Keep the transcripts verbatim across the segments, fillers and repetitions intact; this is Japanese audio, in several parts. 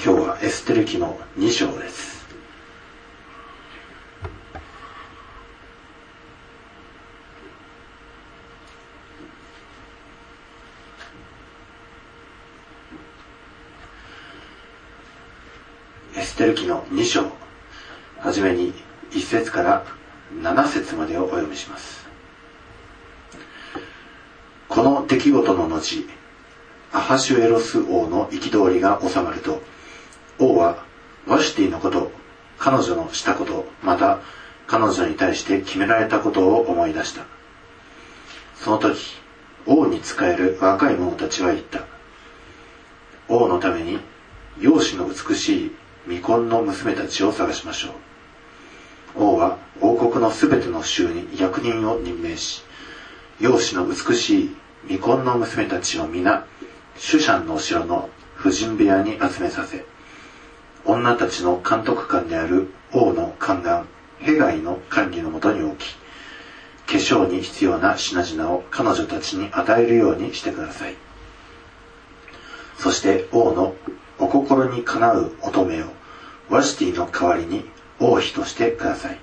今日はエステル記のに章です。エステル記のに章、はじめにいち節からなな節までをお読みします。この出来事の後、アハシュエロス王の憤りが収まると、王はワシュティのこと、彼女のしたこと、また彼女に対して決められたことを思い出した。その時、王に仕える若い者たちは言った。王のために容姿の美しい未婚の娘たちを探しましょう。王は王国のすべての州に役人を任命し、容姿の美しい未婚の娘たちを皆、シュシャンの城の婦人部屋に集めさせ、女たちの監督官である王の宦官ヘガイの管理のもとに置き、化粧に必要な品々を彼女たちに与えるようにしてください。そして王のお心にかなう乙女をワシティの代わりに王妃としてください。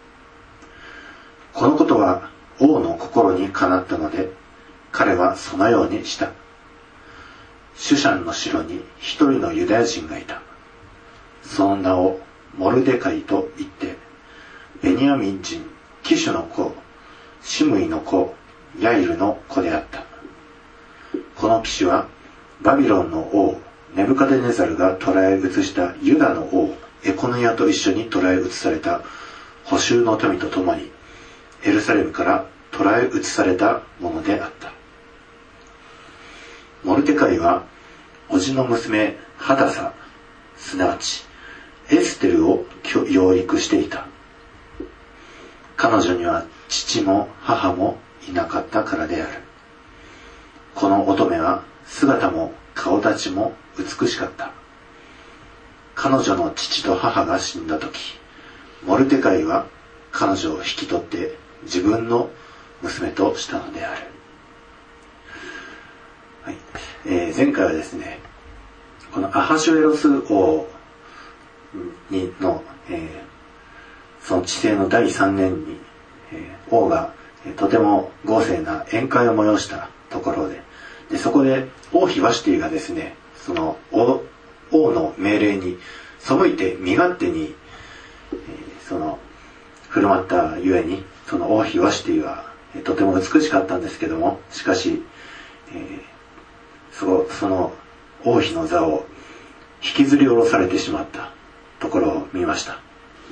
このことは王の心にかなったので、彼はそのようにした。シュシャンの城に一人のユダヤ人がいた。その名をモルデカイと言って、ベニヤミン人キシュの子、シムイの子、ヤイルの子であった。このキシュはバビロンの王ネブカデネザルが捕らえ移したユダの王エコヌヤと一緒に捕らえ移された捕囚の民と共にエルサレムから捕らえ移されたものであった。モルデカイは叔父の娘ハダサ、すなわちエステルを養育していた。彼女には父も母もいなかったからである。この乙女は姿も顔立ちも美しかった。彼女の父と母が死んだ時、モルデカイは彼女を引き取って自分の娘としたのである。はいえー、前回はですね、このアハシュエロス王にの、えー、その治世のだいさんねんに、えー、王が、えー、とても豪勢な宴会を催したところで、でそこで王妃ワシティがですね、その 王, 王の命令に背いて身勝手に、えー、その振る舞ったゆえに、その王妃ワシティは、えー、とても美しかったんですけども、しかし、えー、そ, その王妃の座を引きずり下ろされてしまったところを見ました。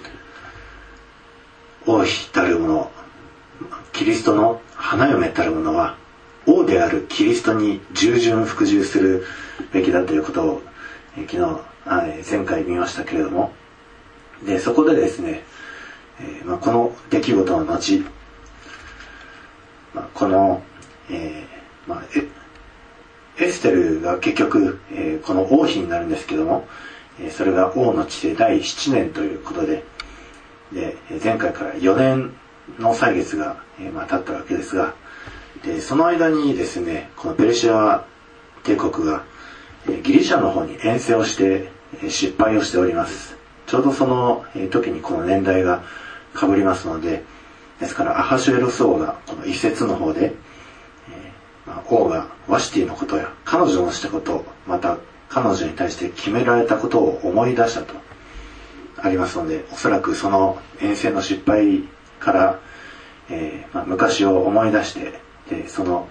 王妃たる者、キリストの花嫁たる者は王であるキリストに従順服従するべきだということを、えー、昨日前回見ましたけれども、でそこでですね、えーまあ、この出来事の後、まあ、この、えーまあ、エステルが結局、えー、この王妃になるんですけども、えー、それが王の治世だいななねんということで、で前回からよねんの歳月が、えーまあ、経ったわけですが、でその間にですね、このペルシア帝国が、えー、ギリシャの方に遠征をして、えー、失敗をしております。ちょうどその、えー、時にこの年代が被りますので、ですからアハシュエロス王がこの一節の方で、まあ、王がワシティのことや彼女のしたこと、また彼女に対して決められたことを思い出したとありますので、おそらくその遠征の失敗から、えーまあ、昔を思い出して、でその、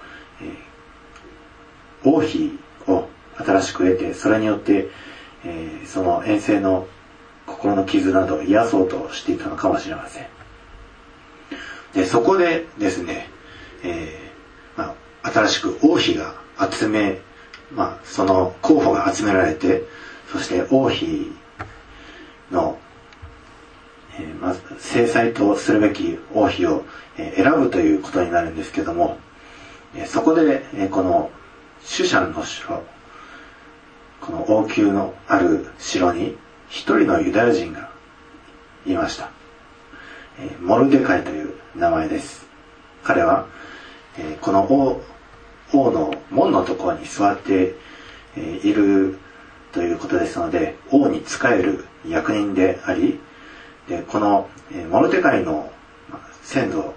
えー、王妃を新しく得て、それによって、えー、その遠征の心の傷などを癒そうとしていたのかもしれません。でそこでですね、えーまあ、新しく王妃が集め、まあ、その候補が集められて、そして王妃の、えー、まず正妻とするべき王妃を、えー、選ぶということになるんですけども、えー、そこで、えー、このシュシャンの城、この王宮のある城に一人のユダヤ人がいました。えー、モルデカイという名前です。彼は、えー、この王、王の門のところに座って、えー、いるということですので、王に仕える役人であり、でこのモルデカイの先祖、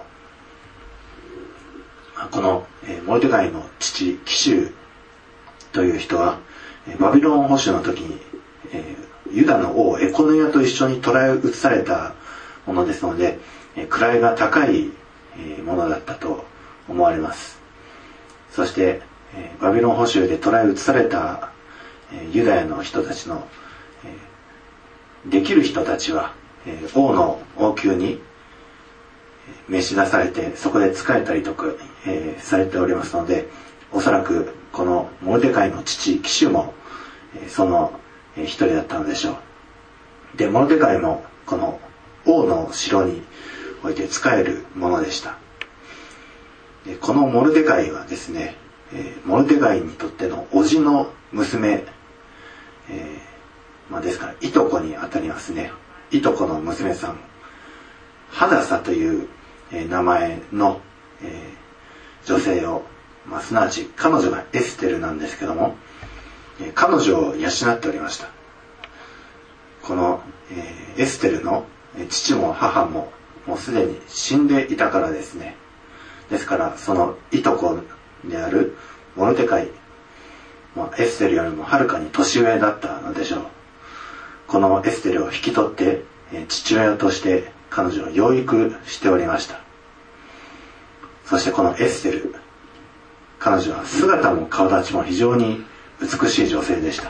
このモルデカイの父キシュという人はバビロン捕囚の時にユダの王エコノヤと一緒に捕らえ移されたものですので、位が高いものだったと思われます。そしてバビロン捕囚で捕らえ移されたユダヤの人たちのできる人たちは王の王宮に召し出されて、そこで仕えたりとか、えー、されておりますので、おそらくこのモルデカイの父キシュも、えー、その一人だったのでしょう。でモルデカイもこの王の城において仕えるものでした。でこのモルデカイはですね、えー、モルデカイにとっての叔父の娘、えーまあ、ですからいとこにあたりますね。いとこの娘さん、ハダサという、えー、名前の、えー、女性を、まあ、すなわち彼女がエステルなんですけども、えー、彼女を養っておりました。この、えー、エステルの父も母ももうすでに死んでいたからですね。ですからそのいとこであるモルデカイ、まあ、エステルよりもはるかに年上だったのでしょう。このエステルを引き取って、えー、父親として彼女を養育しておりました。そしてこのエステル、彼女は姿も顔立ちも非常に美しい女性でした。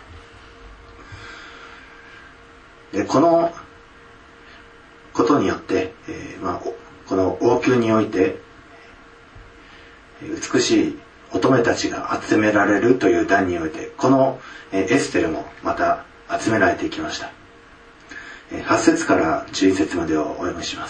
でこのことによって、えーまあ、この王宮において美しい乙女たちが集められるという段において、このエステルもまた集められていきました。はち節からじゅういち節までをお読みします。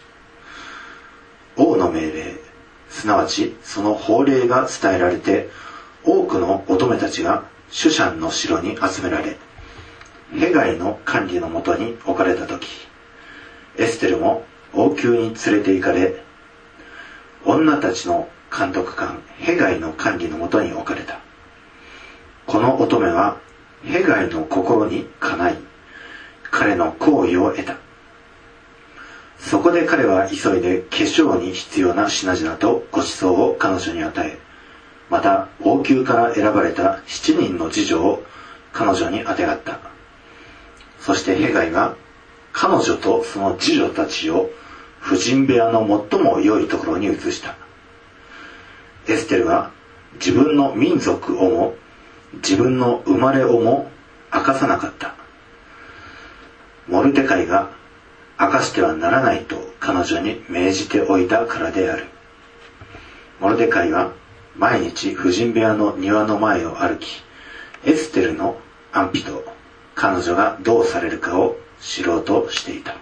王の命令、すなわちその法令が伝えられて、多くの乙女たちがシュシャンの城に集められ、ヘガイの管理のもとに置かれたとき、エステルも王宮に連れて行かれ、女たちの監督官ヘガイの管理のもとに置かれた。この乙女はヘガイの心にかない、彼の好意を得た。そこで彼は急いで化粧に必要な品々とご馳走を彼女に与え、また王宮から選ばれた七人の侍女を彼女にあてがった。そしてヘガイが彼女とその侍女たちを婦人部屋の最も良いところに移した。エステルは自分の民族をも自分の生まれをも明かさなかった。モルデカイが明かしてはならないと彼女に命じておいたからである。モルデカイは毎日婦人部屋の庭の前を歩き、エステルの安否と彼女がどうされるかを知ろうとしていた。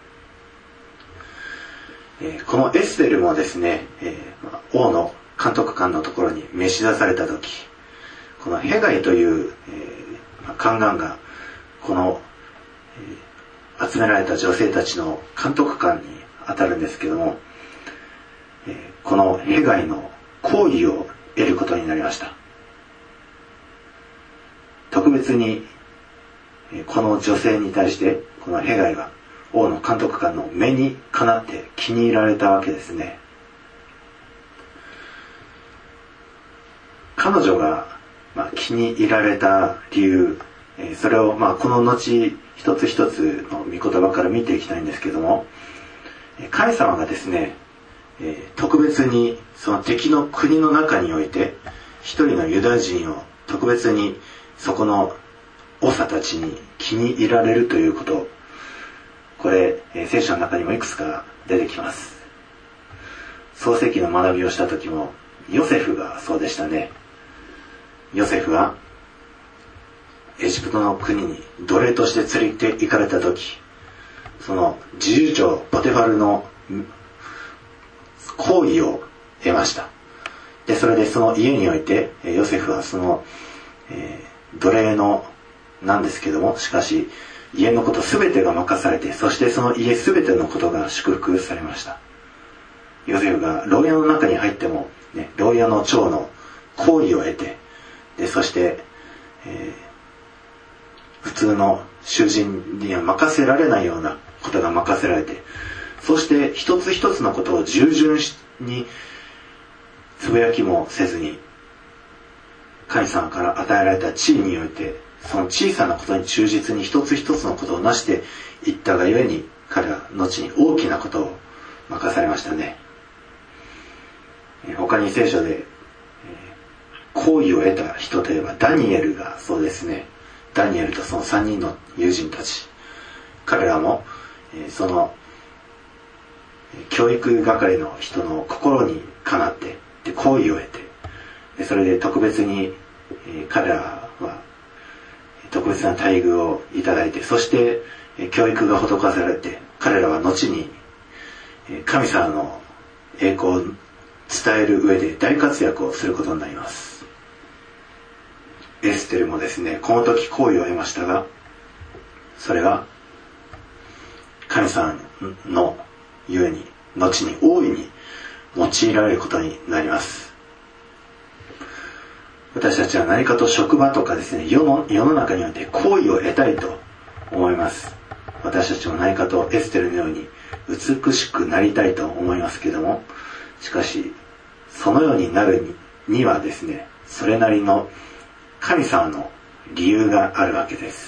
えー、このエステルもですね、えー、王の監督官のところに召し出された時、このヘガイという、えー、宦官がこの、えー、集められた女性たちの監督官に当たるんですけども、えー、このヘガイの好意を得ることになりました。特別にこの女性に対してこのヘガイは王の監督官の目にかなって気に入られたわけですね。彼女が、まあ、気に入られた理由、えー、それを、まあ、この後一つ一つの御言葉から見ていきたいんですけども、神様がですね、えー、特別にその敵の国の中において一人のユダヤ人を特別にそこの長たちに気に入られるということ、これ、えー、聖書の中にもいくつか出てきます。創世記の学びをした時もヨセフがそうでしたね。ヨセフはエジプトの国に奴隷として連れて行かれた時、その侍従長ポテファルの好意を得ました。でそれでその家においてヨセフはその、えー、奴隷のなんですけども、しかし家のことすべてが任されて、そしてその家すべてのことが祝福されました。ヨセフが牢屋の中に入っても、ね、牢屋の長の好意を得て、でそして、え通の囚人には任せられないようなことが任せられて、そして一つ一つのことを従順につぶやきもせずに、神様から与えられた地位においてその小さなことに忠実に一つ一つのことをなしていったがゆえに、彼は後に大きなことを任されましたね。他に聖書で好意を得た人といえばダニエルがそうですね。ダニエルとそのさんにんの友人たち、彼らもその教育係の人の心にかなってで好意を得て、それで特別に彼らは特別な待遇をいただいて、そして教育が施されて、彼らは後に神様の栄光を伝える上で大活躍をすることになります。エステルもですね、この時好意を得ましたが、それは神様のゆえに後に大いに用いられることになります。私たちは何かと職場とかですね、世の、世の中において好意を得たいと思います。私たちも何かとエステルのように美しくなりたいと思いますけども、しかしそのようになる に, にはですね、それなりの神様の理由があるわけです。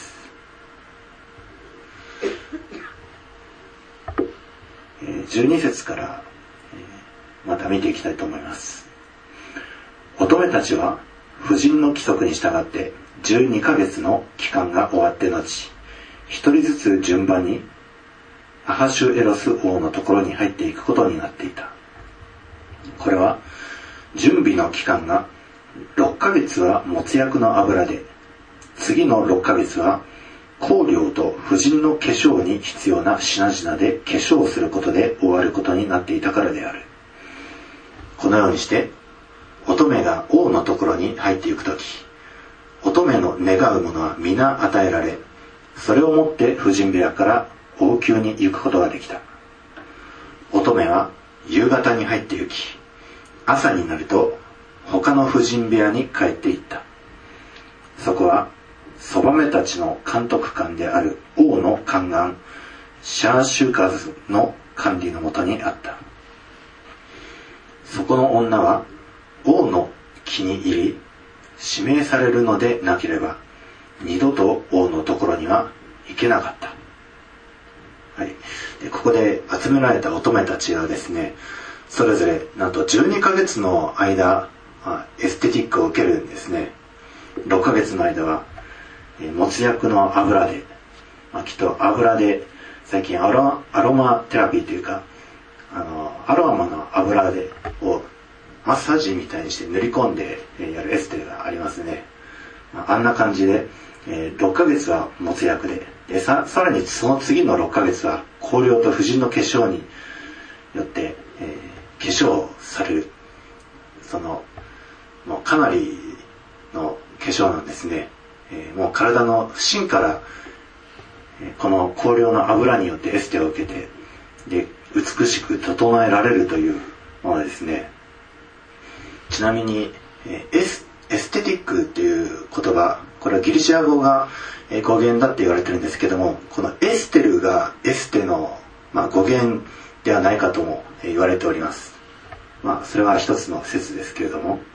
じゅうに節からまた見ていきたいと思います。乙女たちは婦人の規則に従ってじゅうにかげつの期間が終わって後、一人ずつ順番にアハシュエロス王のところに入っていくことになっていた。これは準備の期間がろっかげつは没薬の油で、次のろっかげつは香料と婦人の化粧に必要な品々で化粧することで終わることになっていたからである。このようにして乙女が王のところに入っていくとき、乙女の願うものは皆与えられ、それをもって婦人部屋から王宮に行くことができた。乙女は夕方に入って行き、朝になると他の婦人部屋に帰っていった。そこはそばめたちの監督官である王の宦官シャーシュカズの管理のもとにあった。そこの女は王の気に入り指名されるのでなければ二度と王のところには行けなかった。はい、でここで集められた乙女たちはですね、それぞれなんとじゅうにかげつの間エステティックを受けるんですね。ろっかげつの間は没薬の油で、まあ、きっと油で最近アロ、アロマテラピーというかあのアロマの油でをマッサージみたいにして塗り込んでやるエステがありますね。まあ、あんな感じで、えー、ろっかげつは没薬で、で さ, さらにその次のろっかげつは香料と婦人の化粧によって、えー、化粧される、そのもうかなりの化粧なんですね。えー、もう体の芯から、えー、この香料の油によってエステを受けて、で美しく整えられるというものですね。ちなみに、えー、エス、エステティックっていう言葉、これはギリシア語が語源だって言われてるんですけども、このエステルがエステの、まあ、語源ではないかとも言われております。まあそれは一つの説ですけれども、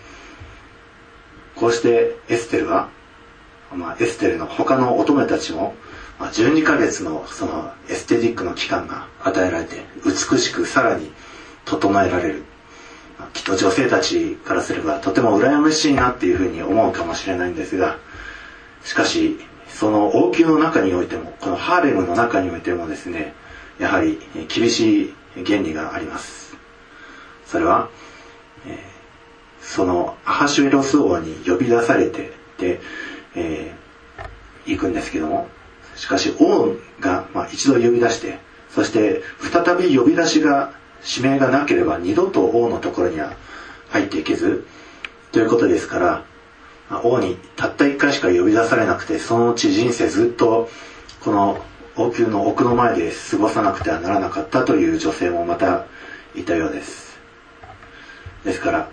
こうしてエステルは、まあ、エステルの他の乙女たちも、まあ、じゅうにかげつのそのエステティックの期間が与えられて、美しくさらに整えられる。きっと女性たちからすればとても羨ましいなっていうふうに思うかもしれないんですが、しかしその王宮の中においても、このハーレムの中においてもですね、やはり厳しい原理があります。それは、えー、そのアハシュエロス王に呼び出されてで、えー、行くんですけども、しかし王が、まあ、一度呼び出して、そして再び呼び出しが指名がなければ二度と王のところには入っていけずということですから、王にたった一回しか呼び出されなくて、そのうち人生ずっとこの王宮の奥の前で過ごさなくてはならなかったという女性もまたいたようです。ですから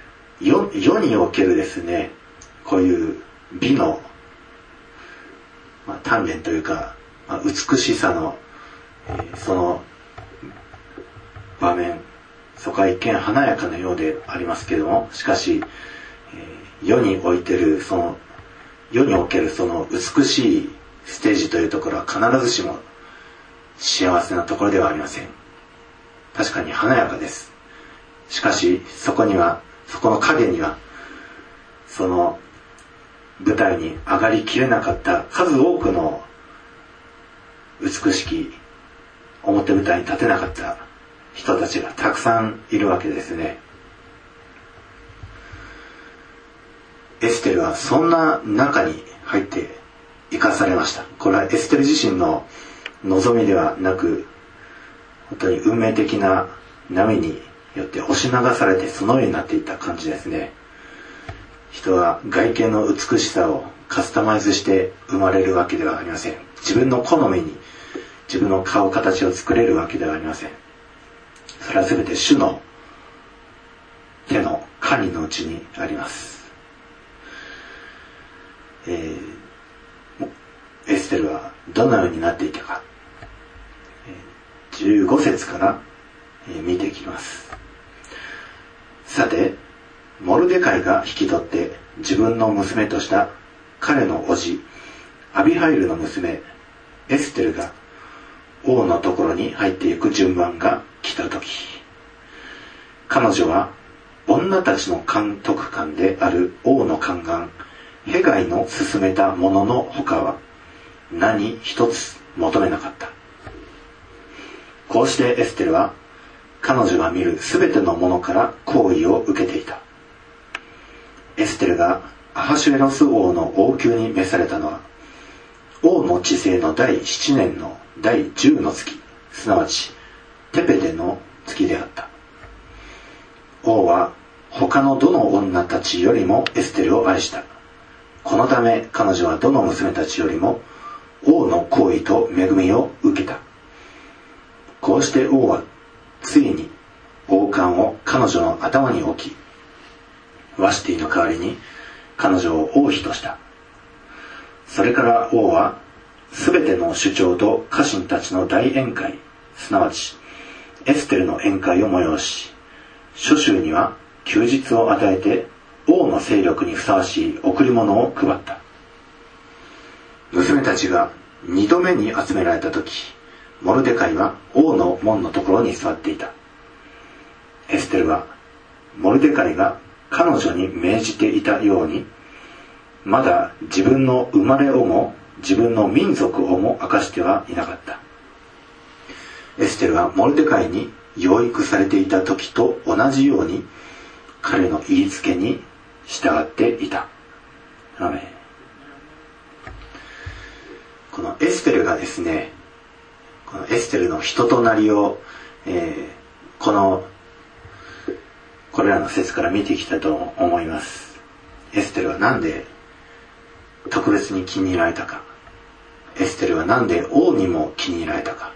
世, 世におけるですね、こういう美のまあ、鍛錬というか、まあ、美しさの、えー、その場面、そこは一見華やかなようでありますけれども、しかし、えー、世においてるその世におけるその美しいステージというところは必ずしも幸せなところではありません。確かに華やかです。しかしそこには、そこの影には、その舞台に上がりきれなかった数多くの美しき表舞台に立てなかった人たちがたくさんいるわけですね。エステルはそんな中に入って生かされました。これはエステル自身の望みではなく、本当に運命的な波によって押し流されてそのようになっていった感じですね。人は外見の美しさをカスタマイズして生まれるわけではありません。自分の好みに自分の顔形を作れるわけではありません。それは全て主の手の管理のうちにあります。えー、エステルはどのようになっていたか、じゅうご節から見ていきます。さて、モルデカイが引き取って自分の娘とした彼の叔父アビハイルの娘エステルが王のところに入っていく順番が来たとき、彼女は女たちの監督官である王の宦官ヘガイの勧めたものの他は何一つ求めなかった。こうしてエステルは彼女が見るすべてのものから好意を受けていた。エステルがアハシュエロス王の王宮に召されたのは王の治世の第七年の第十の月、すなわちテペテの月であった。王は他のどの女たちよりもエステルを愛した。このため彼女はどの娘たちよりも王の好意と恵みを受けた。こうして王はついに王冠を彼女の頭に置き、ワシティの代わりに彼女を王妃とした。それから王はすべての首長と家臣たちの大宴会、すなわちエステルの宴会を催し、諸州には休日を与えて王の勢力にふさわしい贈り物を配った。娘たちが二度目に集められた時、モルデカイは王の門のところに座っていた。エステルはモルデカイが彼女に命じていたように、まだ自分の生まれをも自分の民族をも明かしてはいなかった。エステルはモルデカイに養育されていた時と同じように彼の言いつけに従っていた。アーメン。このエステルがですね、このエステルの人となりを、えー、このこれらの説から見ていきたいと思います。エステルはなんで特別に気に入られたか、エステルはなんで王にも気に入られたか。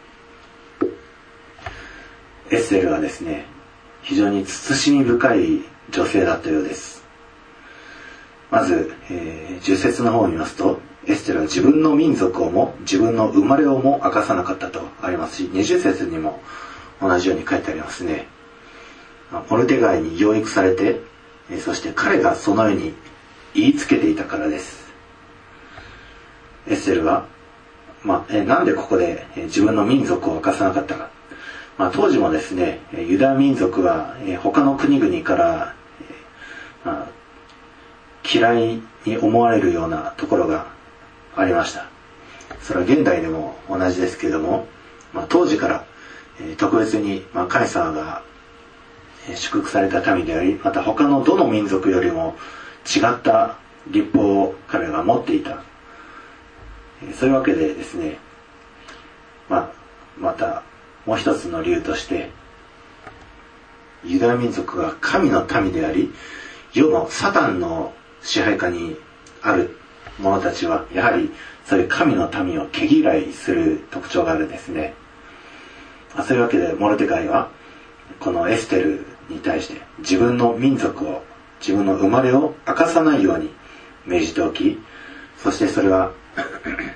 エステルはですね、非常に慎み深い女性だったようです。まず、えー、じゅっ節の方を見ますと、エステルは自分の民族をも自分の生まれをも明かさなかったとありますし、にじゅっ節にも同じように書いてありますね。モルデカイに養育されて、そして彼がそのように言いつけていたからです。エステルは、まあ、えなんでここで自分の民族を明かさなかったか。まあ、当時もですね、ユダヤ民族は他の国々から、まあ、嫌いに思われるようなところがありました。それは現代でも同じですけれども、まあ、当時から特別に、まあ、カイサーが祝福された民であり、また他のどの民族よりも違った立法を彼らが持っていた。そういうわけでですね、まあ、またもう一つの理由として、ユダヤ民族が神の民であり、世のサタンの支配下にある者たちはやはりそういう神の民を毛嫌いする特徴があるんですね。そういうわけでモルデカイはこのエステルに対して自分の民族を、自分の生まれを明かさないように命じておき、そしてそれは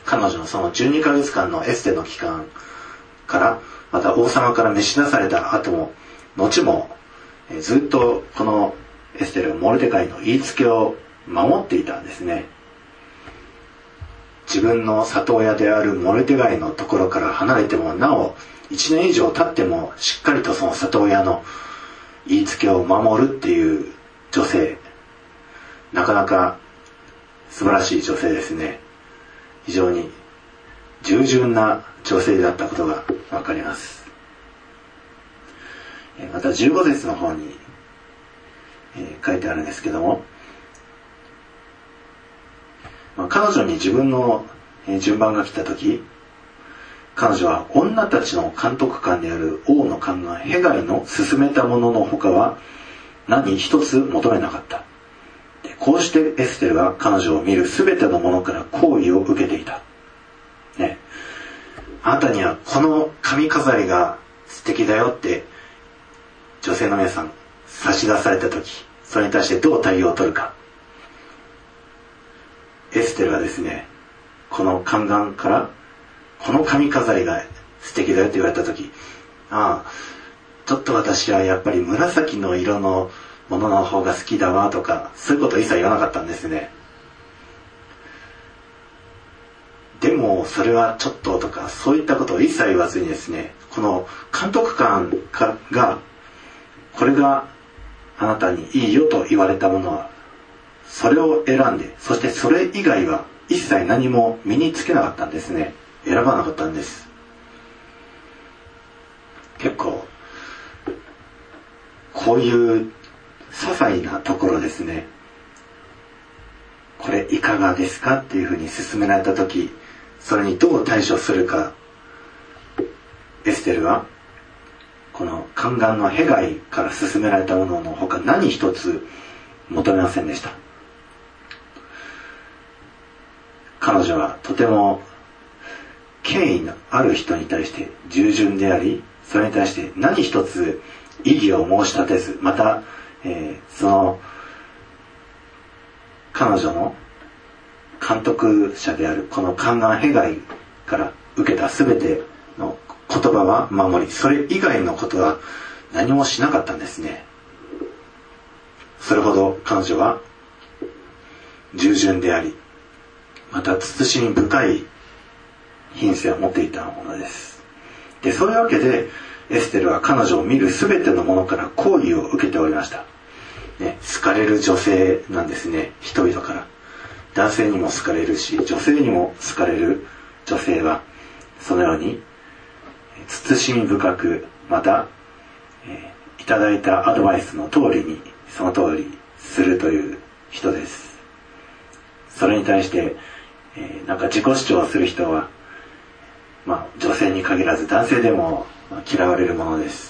彼女のそのじゅうにかげつかんのエステの期間から、また王様から召し出された後も後も、えー、ずっとこのエステルはモルデカイの言いつけを守っていたんですね。自分の里親であるモルデカイのところから離れてもなおいちねん以上経ってもしっかりとその里親の言いつけを守るっていう女性、なかなか素晴らしい女性ですね。非常に従順な女性だったことがわかります。またじゅうご節の方に書いてあるんですけども、彼女に自分の順番が来た時、彼女は女たちの監督官である王の宦官ヘガイの勧めたものの他は何一つ求めなかった。こうしてエステルは彼女を見るすべてのものから好意を受けていた。ね、あなたにはこの髪飾りが素敵だよって女性の皆さん差し出された時、それに対してどう対応を取るか。エステルはですね、この宦官からこの髪飾りが素敵だよって言われた時、ああちょっと私はやっぱり紫の色のものの方が好きだわとか、そういうことを一切言わなかったんですね。でもそれはちょっととかそういったことを一切言わずにですね、この監督官がこれがあなたにいいよと言われたものはそれを選んで、そしてそれ以外は一切何も身につけなかったんですね。選ばなかったんです。結構こういう些細なところですね、これいかがですかっていうふうに勧められた時、それにどう対処するか、エステルはこの宦官のヘガイから勧められたものの他何一つ求めませんでした。彼女はとても権威のある人に対して従順であり、それに対して何一つ異議を申し立てず、また、えー、その彼女の監督者であるこの宦官ヘガイから受けた全ての言葉は守り、それ以外のことは何もしなかったんですね。それほど彼女は従順であり、また慎み深い品性を持っていたものです。で、そういうわけでエステルは彼女を見るすべてのものから好意を受けておりました。ね、好かれる女性なんですね。人々から男性にも好かれるし、女性にも好かれる女性はそのように慎み深く、また、えー、いただいたアドバイスの通りにその通りするという人です。それに対して、えー、なんか自己主張をする人は、まあ、女性に限らず男性でも嫌われるものです。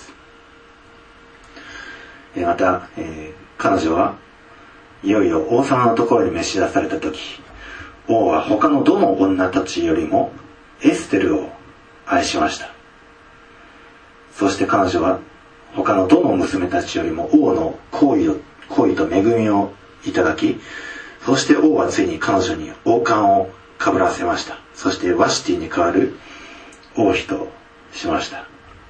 えー、また、えー、彼女はいよいよ王様のところに召し出された時、王は他のどの女たちよりもエステルを愛しました。そして彼女は他のどの娘たちよりも王の好意を、好意と恵みをいただき、そして王はついに彼女に王冠をかぶらせました。そしてワシティに代わる王妃としました。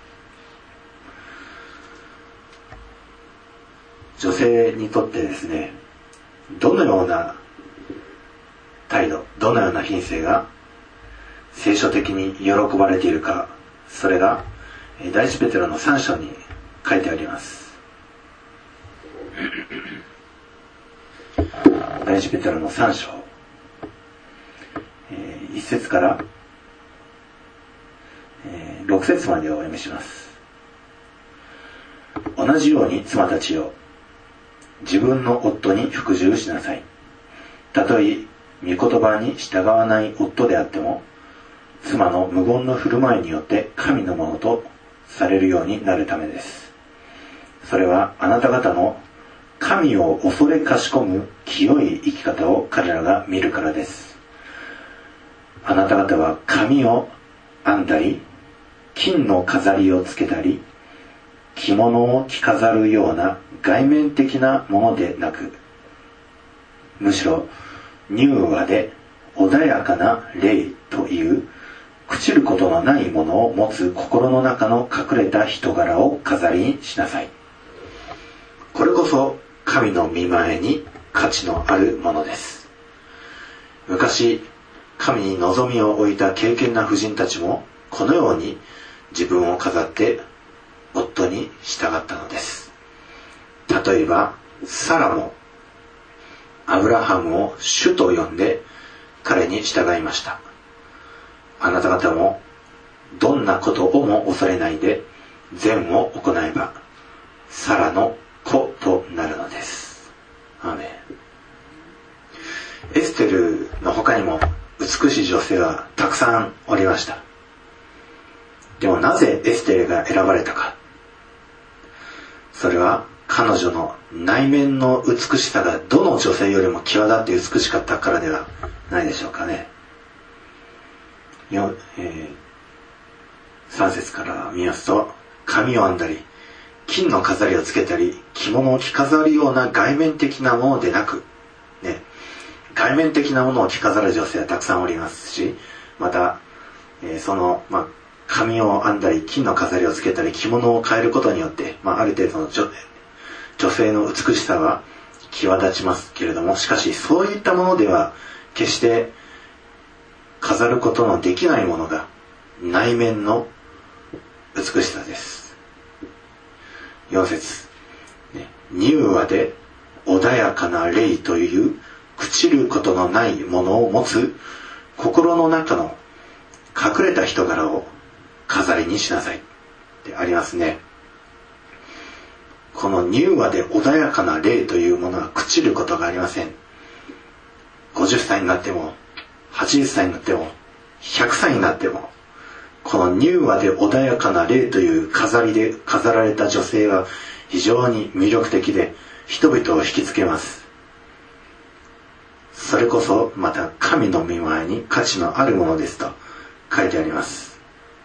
女性にとってですね、どのような態度、どのような品性が聖書的に喜ばれているか、それが第一ペテロのさん章に書いてあります。第一ペテロのさん章、えー、いち節から、えー、ろく節までをお読みします。同じように妻たちよ、自分の夫に服従しなさい。たとえ御言葉に従わない夫であっても、妻の無言の振る舞いによって神のものとされるようになるためです。それはあなた方の神を恐れかしこむ清い生き方を彼らが見るからです。あなた方は髪を編んだり、金の飾りをつけたり、着物を着飾るような外面的なものでなく、むしろ柔和で穏やかな霊という朽ちることのないものを持つ心の中の隠れた人柄を飾りにしなさい。これこそ神の御前に価値のあるものです。昔、神に望みを置いた敬虔な婦人たちもこのように自分を飾って夫に従ったのです。例えばサラもアブラハムを主と呼んで彼に従いました。あなた方もどんなことをも恐れないで善を行えばサラの子となるのです。アーメン。エステルの他にも美しい女性はたくさんおりました。でもなぜエステルが選ばれたか。それは彼女の内面の美しさがどの女性よりも際立って美しかったからではないでしょうかね。よ、えー、さん節から見ますと、髪を編んだり金の飾りをつけたり着物を着飾るような外面的なものでなく、ね、外面的なものを着飾る女性はたくさんおりますし、また、えー、その、まあ、髪を編んだり金の飾りをつけたり着物を変えることによって、まあ、ある程度の 女, 女性の美しさは際立ちますけれども、しかしそういったものでは決して飾ることのできないものが内面の美しさです。よん節、ね、柔和で穏やかな霊という朽ちることのないものを持つ心の中の隠れた人柄を飾りにしなさいってありますね。この柔和で穏やかな霊というものは朽ちることがありません。ごじゅっさいになってもはちじゅっさいになってもひゃくさいになっても、この柔和で穏やかな霊という飾りで飾られた女性は非常に魅力的で人々を引きつけます。それこそまた神の御前に価値のあるものですと書いてあります。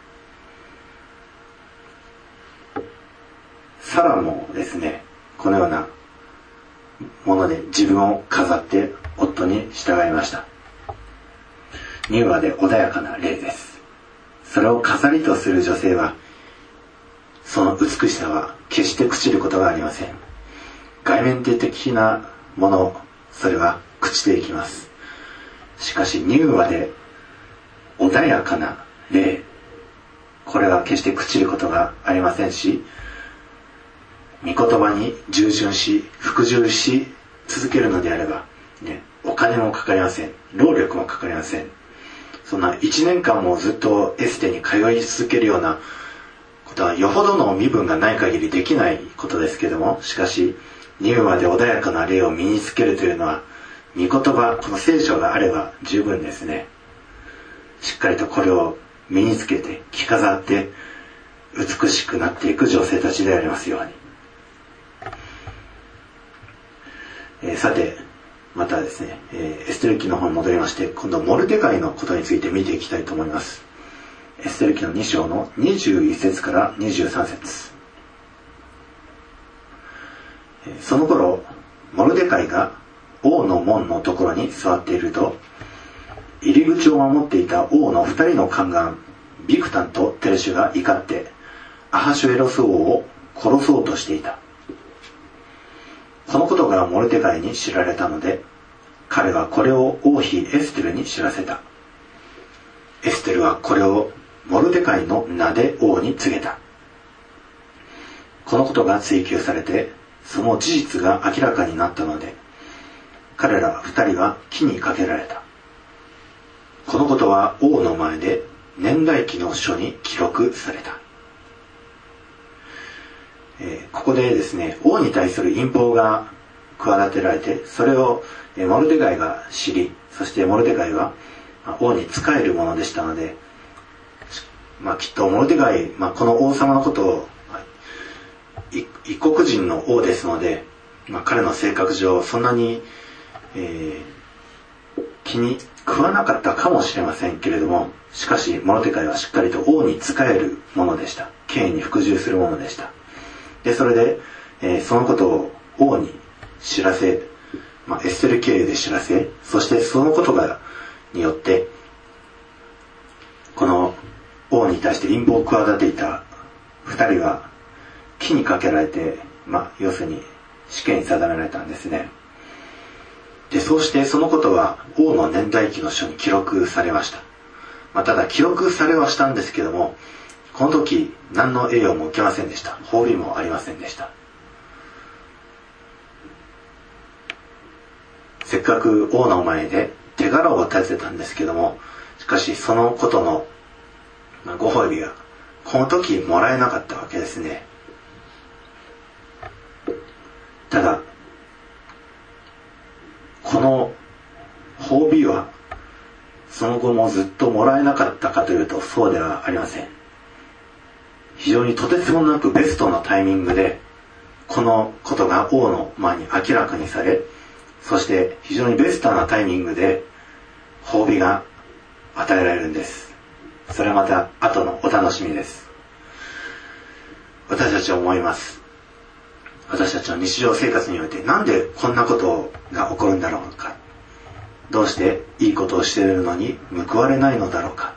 サラもですね、このようなもので自分を飾って夫に従いました。柔和で穏やかな霊です。それを飾りとする女性は、その美しさは決して朽ちることがありません。外面的なもの、それは朽ちていきます。しかし柔和で穏やかな霊、これは決して朽ちることがありませんし、御言葉に従順し服従し続けるのであれば、ね、お金もかかりません。労力もかかりません。そんないちねんかんもずっとエステに通い続けるようなことはよほどの身分がない限りできないことですけれども、しかし柔和で穏やかな霊を身につけるというのは御言葉、この聖書があれば十分ですね。しっかりとこれを身につけて着飾って美しくなっていく女性たちでありますように。えー、さてまたですね、えー、エステル記の方に戻りまして、今度モルデカイのことについて見ていきたいと思います。エステル記のに章のにじゅういち節からにじゅうさん節。えー、その頃モルデカイが王の門のところに座っていると、入り口を守っていた王の二人の宦官ビクタンとテレシュが怒ってアハシュエロス王を殺そうとしていた。そのことがモルデカイに知られたので、彼はこれを王妃エステルに知らせた。エステルはこれをモルデカイの名で王に告げた。このことが追求されて、その事実が明らかになったので、彼ら二人は木にかけられた。このことは王の前で年代記の書に記録された。えー、ここでですね、王に対する陰謀が企てられて、それをモルデカイが知り、そしてモルデカイは王に仕えるものでしたので、まあ、きっとモルデカイ、まあ、この王様のことを一国人の王ですので、まあ、彼の性格上そんなに、えー、気に食わなかったかもしれませんけれども、しかしモルデカイはしっかりと王に仕えるものでした。権威に服従するものでした。でそれで、えー、そのことを王に知らせ、まあ、エステル経由で知らせ、そしてそのことがによってこの王に対して陰謀を企てていた二人が木にかけられて、まあ要するに死刑に定められたんですね。で、そうしてそのことは王の年代記の書に記録されました。まあ、ただ記録されはしたんですけども、この時何の栄誉も受けませんでした。褒美もありませんでした。せっかく王の前で手柄を立てたんですけども、しかしそのことのご褒美がこの時もらえなかったわけですね。ただこの褒美はその後もずっともらえなかったかというと、そうではありません。非常にとてつもなくベストなタイミングでこのことが王の前に明らかにされ、そして非常にベストなタイミングで褒美が与えられるんです。それはまた後のお楽しみです。私たちは思います。私たちの日常生活においてなんでこんなことが起こるんだろうか。どうしていいことをしているのに報われないのだろうか。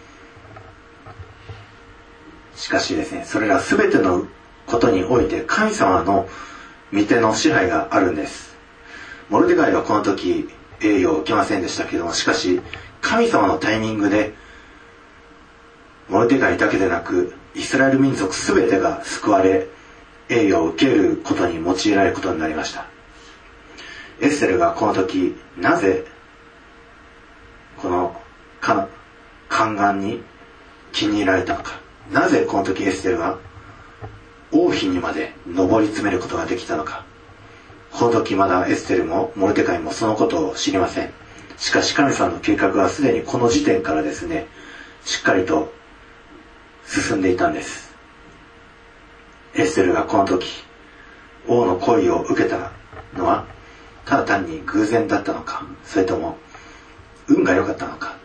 しかしですね、それら全てのことにおいて神様の御手の支配があるんです。モルデカイはこの時栄誉を受けませんでしたけども、しかし神様のタイミングでモルデカイだけでなくイスラエル民族全てが救われ、栄誉を受けることに用いられることになりました。エステルがこの時なぜこの宦官に気に入られたのか、なぜこの時エステルは王妃にまで上り詰めることができたのか。この時まだエステルもモルデカイもそのことを知りません。しかし神様の計画はすでにこの時点からですね、しっかりと進んでいたんです。エステルがこの時王の恋を受けたのはただ単に偶然だったのか、それとも運が良かったのか。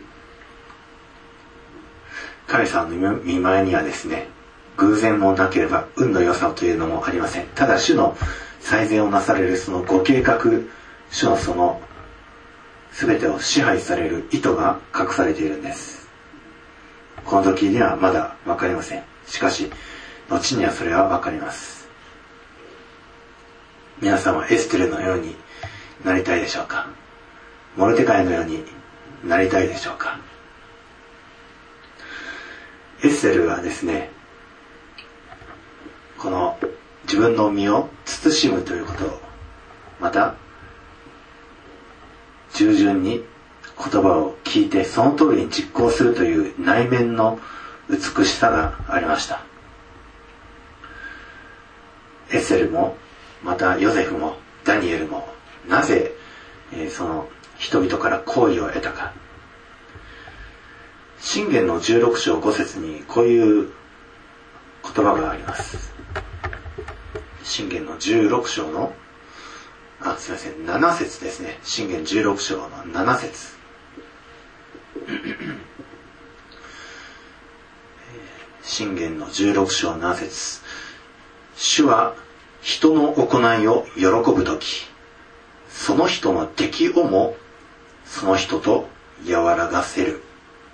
神様の御前にはですね、偶然もなければ運の良さというのもありません。ただ主の最善をなされるそのご計画、主のその全てを支配される意図が隠されているんです。この時にはまだ分かりません。しかし後にはそれは分かります。皆さんはエステルのようになりたいでしょうか。モルデカイのようになりたいでしょうか。エステルはですね、この自分の身を慎むということを、また従順に言葉を聞いてその通りに実行するという内面の美しさがありました。エステルもまたヨゼフもダニエルもなぜ、えー、その人々から好意を得たか。箴言のじゅうろく章ご節にこういう言葉があります。箴言のじゅうろく章のあすいませんなな節ですね。箴言じゅうろく章のなな節箴言のじゅうろく章なな節、主は人の行いを喜ぶとき、その人の敵をもその人と和らがせる。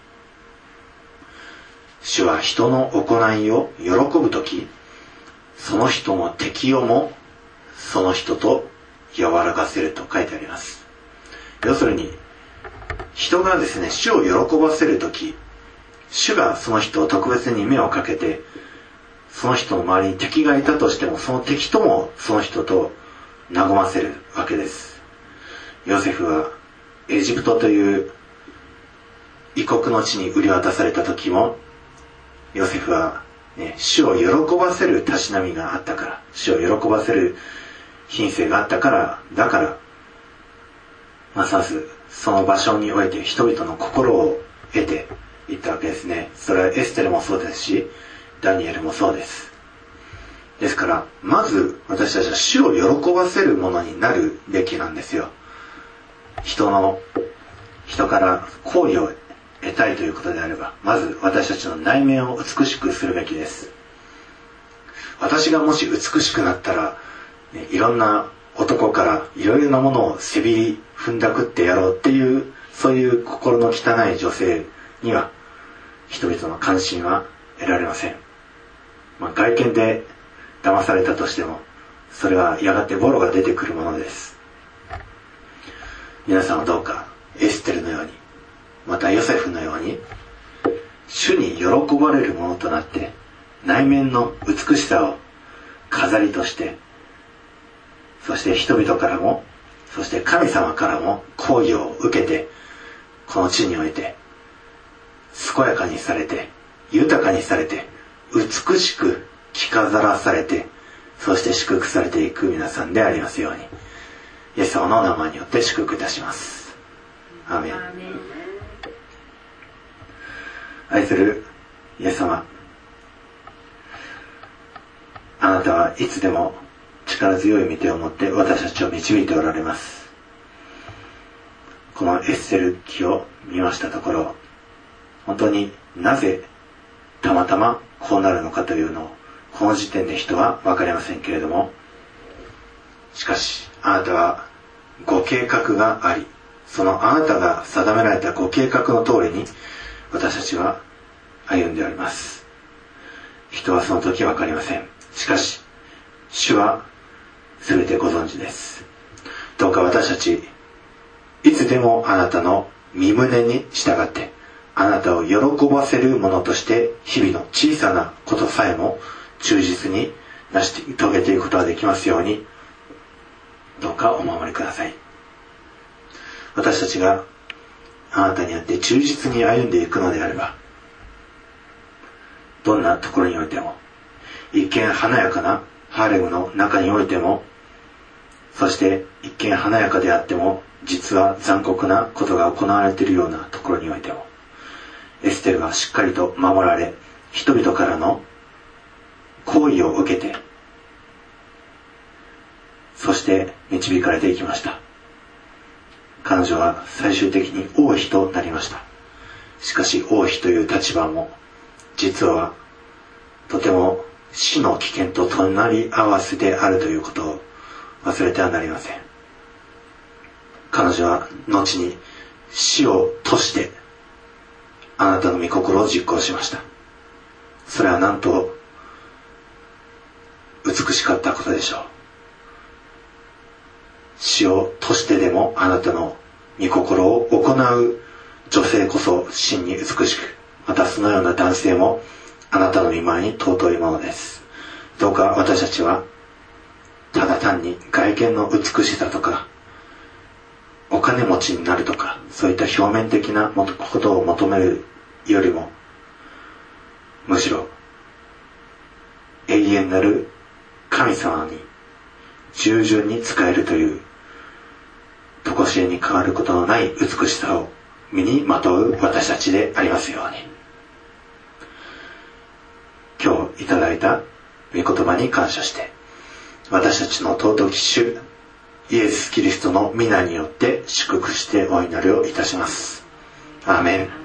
主は人の行いを喜ぶとき、その人の敵をもその人と和らがせると書いてあります。要するに人がですね、主を喜ばせるとき、主がその人を特別に目をかけて、その人の周りに敵がいたとしても、その敵ともその人と和ませるわけです。ヨセフはエジプトという異国の地に売り渡された時も、ヨセフは、ね、主を喜ばせるたしなみがあったから、主を喜ばせる品性があったから、だからますますその場所において人々の心を得ていったわけですね。それはエステルもそうですし、ダニエルもそうです。ですからまず私たちは主を喜ばせるものになるべきなんですよ。人の人から好意を得たいということであれば、まず私たちの内面を美しくするべきです。私がもし美しくなったら、ね、いろんな男からいろいろなものをせびり踏んだくってやろうっていうそういう心の汚い女性には人々の関心は得られません。まあ、外見で騙されたとしてもそれはやがてボロが出てくるものです。皆さんはどうかエステルのように、またヨセフのように主に喜ばれるものとなって、内面の美しさを飾りとして、そして人々からも、そして神様からも好意を受けて、この地において健やかにされて、豊かにされて、美しく着飾らされて、そして祝福されていく皆さんでありますように、イエス様の名前によって祝福いたします。アーメン。愛するイエス様、あなたはいつでも力強い御手を持って私たちを導いておられます。このエッセル記を見ましたところ、本当になぜたまたまこうなるのかというのをこの時点で人は分かりませんけれども、しかしあなたはご計画があり、そのあなたが定められたご計画の通りに私たちは歩んでおります。人はその時分かりません。しかし主は全てご存知です。どうか私たちいつでもあなたの御胸に従って、あなたを喜ばせるものとして日々の小さなことさえも忠実に成し遂げていくことができますように、どうかお守りください。私たちがあなたによって忠実に歩んでいくのであれば、どんなところにおいても、一見華やかなハーレムの中においても、そして一見華やかであっても実は残酷なことが行われているようなところにおいても、エステルはしっかりと守られ、人々からの好意を受けて、そして導かれていきました。彼女は最終的に王妃となりました。しかし王妃という立場も実はとても死の危険と隣り合わせであるということを忘れてはなりません。彼女は後に死を賭してあなたの御心を実行しました。それはなんと美しかったことでしょう。死を賭してでもあなたの御心を行う女性こそ真に美しく、またそのような男性もあなたの御前に尊いものです。どうか私たちはただ単に外見の美しさとかお金持ちになるとか、そういった表面的なことを求めるよりも、むしろ永遠なる神様に従順に仕えるという常しえに変わることのない美しさを身にまとう私たちでありますように。今日いただいた御言葉に感謝して、私たちの尊き主イエス・キリストの皆によって祝福してお祈りをいたします。アーメン。